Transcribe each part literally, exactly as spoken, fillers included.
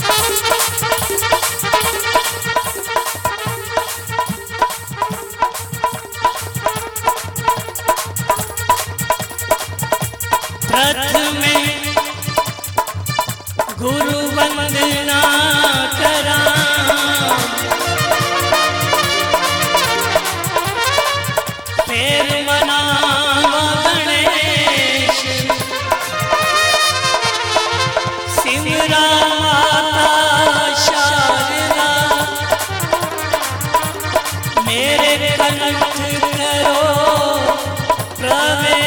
गुरु वंदना करा फेर मनावा गणेश सिमरा माता शारदा मेरे कंठ करो प्रवेश।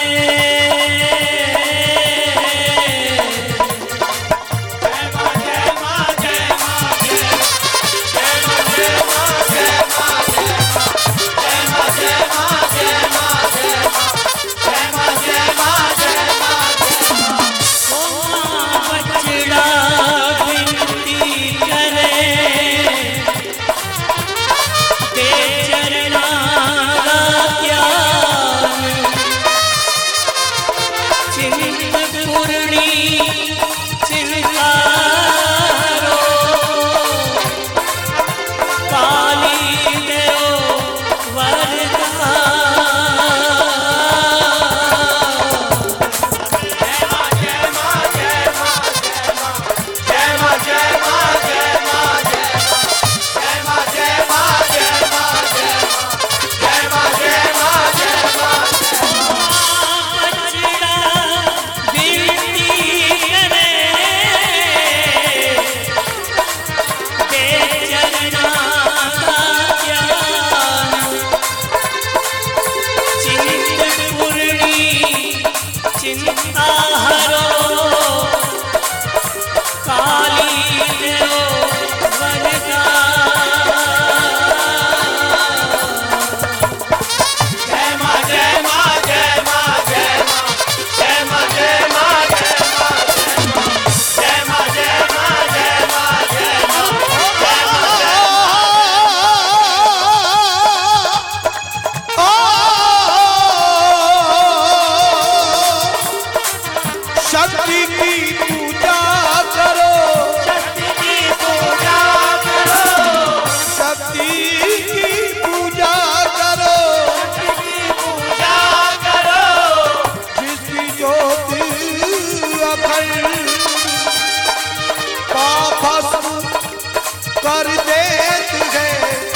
कर देती है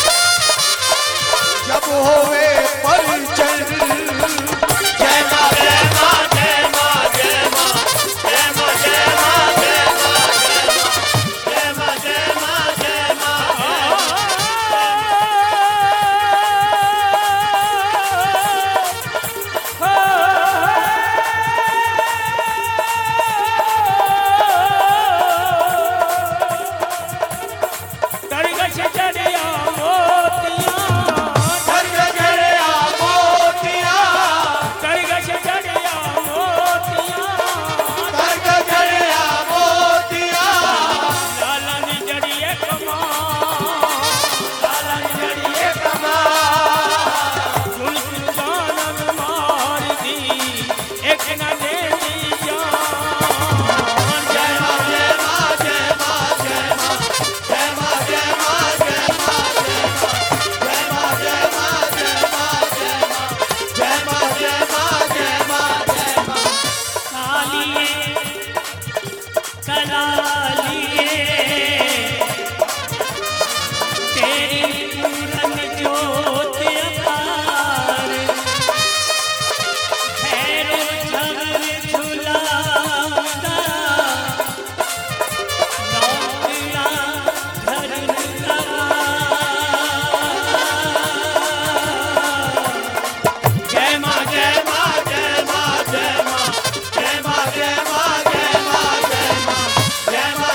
जब होवे परिचय। जय मां जय मां जय मां जय मां जय मां जय मां जय मां जय मां जय मां जय मां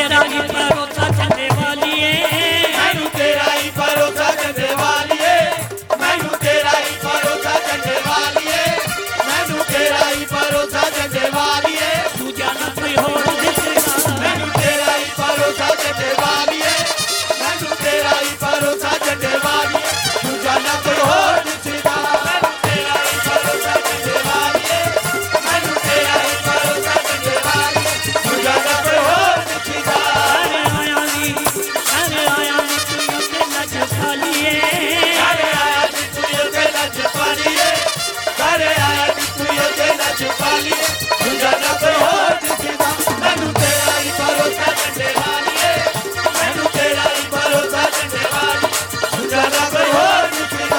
तेरा ही भरोसा चंदे वालिए मैनू तेरा ही भरोसा चंदे वालिए मैनू तेरा ही भरोसा चंदे वालिए मैनू तेरा ही भरोसा चंदे वालिए तू जाना कोई होर दिसदा मैनू तेरा ही भरोसा चंदे वालिए मैनू तेरा ही भरोसा चंदे वालिए तू जाना कोई होर दिसदा मैनू तेरा ही भरोसा चंदे वालिए मैनू तेरा ही भरोसा चंदे वालिए तू जाना कोई होर दिसदा अरे आया नी अरे आया नी तू ते नच खालिए अरे आया नी तू ते नच पालिए अरे आया नी तू ते नच पालिए तू जाना कोई होर दिसदा मैनू तेरा ही भरोसा चंदे वालिए मैनू तेरा ही भरोसा चंदे वालिए तू जाना कोई होर दिसदा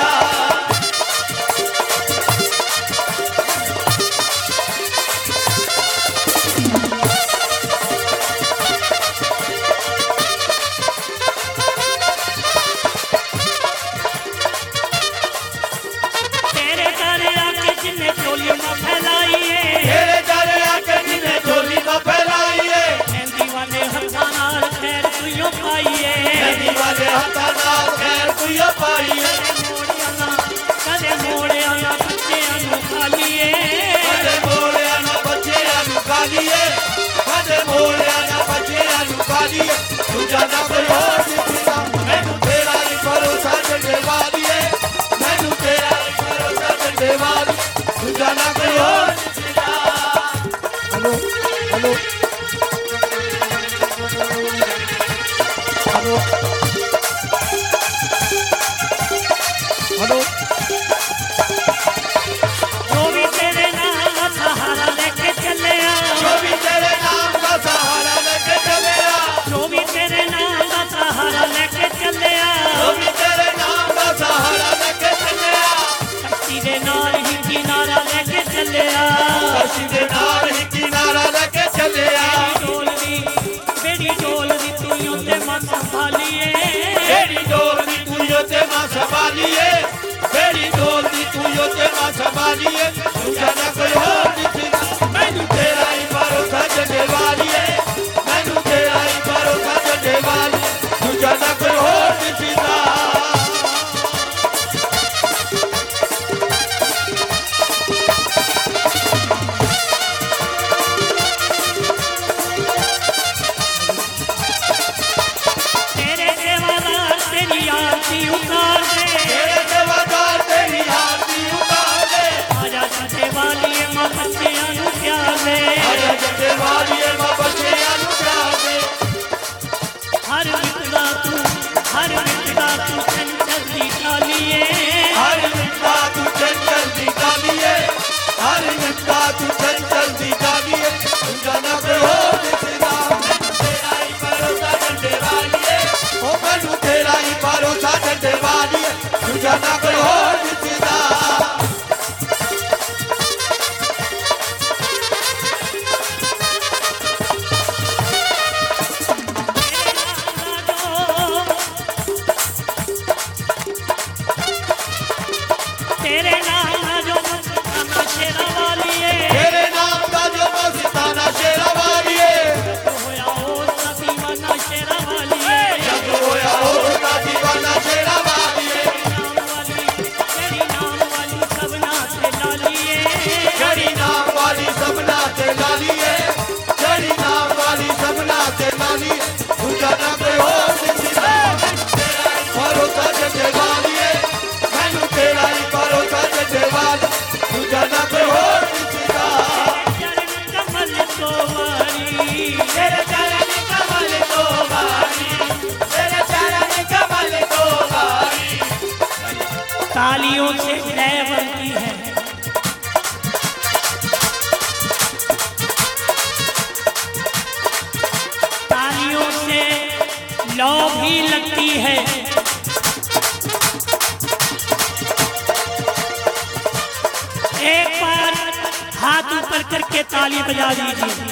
तेरे घरे आके जिन्ने चोली ना फैलाई है तेरे दर आके जिन्ने झोली ना फैलाई है मेहंदी वाले हत्थां नाल खैर तुइयों पाई है मेहंदी वाले हत्थां नाल खैर तुइयों पाई है मोड़ियां ना कदे मोड़ियां ना बच्चियां नूं खाली है कदे मोड़िया ना बच्चियां नूं खालीए कदे मोड़िया ना बच्चियां नूं खालीए तू जाना कोई होर दिसदा मैनू तेरा ही भरोसा चंदे वालिए मैनू तेरा ही भरोसा चंदे वालिए तू जाना कोई होर दिसदा हेलो हेलो हेलो हेलो जो भी तेरे नाम का सहारा लेके चले आ जो भी तेरे नाम का सहारा लेके चले आ जो भी तेरे नाम का सहारा लेके चले आ जो भी तेरे नाम का सहारा लेके चले आ कश्ती दे नाल ही किनारा लेके चले आ कशी दे नाल ही किनारा लेके चले आ डोल दी बेड़ी डोल दी तू ते मां संभालिए बेड़ी डोल दी तू यो ते मां संभालिए बेड़ी डोल दी तू यो ते मां संभालिए तू जाना कोई होर दिसदा मैनू तेरा ही भरोसा चंदे वालिए मैनू तेरा ही भरोसा चंदे वालिए तू जाना कोई होर दिसदा तेरे देवादार तेरी आरती उतार दे तेरे देवदार तेरी आरती उतार दे आजा छठे वाली मां बच्चियां नूं प्यार दे आजा चंदे वालिए मां बच्चियां नूं प्यार दे हर मिटदा तू हर मिटदा तू चंचल दी कालिए हर मिटदा तू चंचल दी कालिए हर मिटदा तू चंचल दी कालिए तू जाना कोई होर दिसदा मैनू तेरा ही भरोसा चंदे वालिए ओ मैनू तेरा ही भरोसा चंदे वालिए तू जाना कोई होर दिसदा तेरे नाम ना जो मस्ताना शेरा वाली है तेरे नाम का जो मस्ताना शेरा वालिए होया ओ दीवाना शेरा वाली है जब होया होता दीवाना शेरा वालिए नाम वाली तेरी नाम वाली सबना से लाली है जड़ी नाम वाली सबना ते लालिए जड़ी नाम वाली सबना ते लालिए तू जाना कोई होर दिसदा तेरा ही भरोसा चंदे वालिए मैनू तेरा ही भरोसा चंदे वालिए तू जाना कोई होर दिसदा चरण कमल तो वारी तेरे चरण कमल तो वारी तेरे चरण कमल तो वारी तालियों से लय बनती है तालियों से लौ भी लगती है एक बार हाथ ऊपर करके ताली बजा दीजिए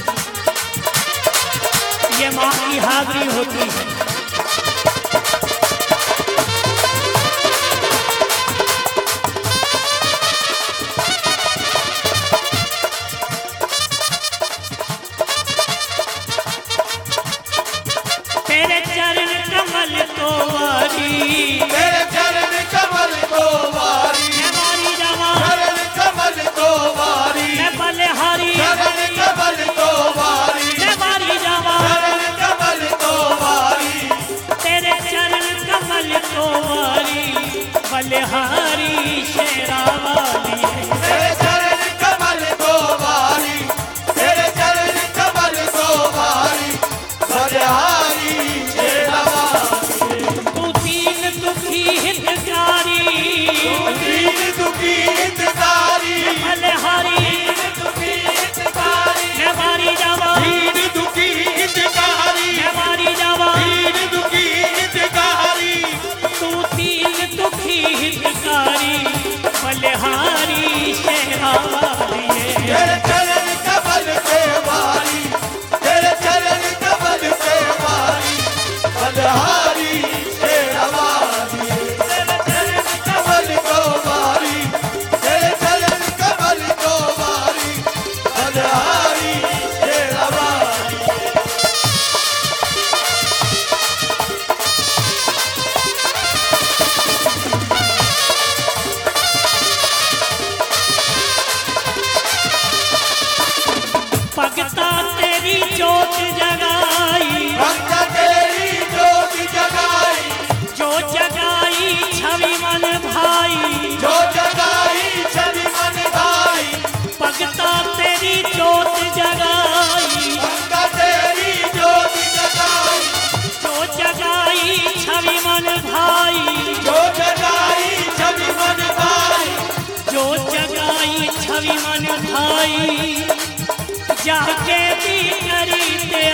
ये माँ की हाजिरी होती है। को वारी तेरे चरण कमल को वारी मैं वारी जावा चरण कमल को वारी मैं बलिहारी चरण कमल को वारी मैं वारी जावा चरण कमल को वारी तेरे चरण कमल को वारी बलिहारी शेरा वाली तेरे चरण कमल को वारी तेरे चरण कमल को वारी बलिहारी शेरा वाली तू दीन दुखी हितकारी दीन दुखी हितकारी बलिहारी दुखी हितकारी मैं वारी जावा दीन दुखी हितकारी मैं वारी जावा दीन दुखी हितकारी तू दीन दुखी हितकारी बलिहारी शेरा वाली तेरे चरण कमल से वारी तेरे चरण कमल से वारी बलिहारी शेरा वाली तेरे चरण कमल को वारी तेरे चरण कमल को वारी बलिहारी शेरा वाली भगता तेरी जोत जगाई भक्ता तेरी जोत जगाई जो जगाई छवि मन भाई जो जगाई छवि मन भाई भगता तेरी जोत जगाई भक्ता तेरी जोत जगाई जो जगाई छवि मन भाई जो जगाई छवि मन भाई जो जगाई छवि मन भाई जाके भी करी ते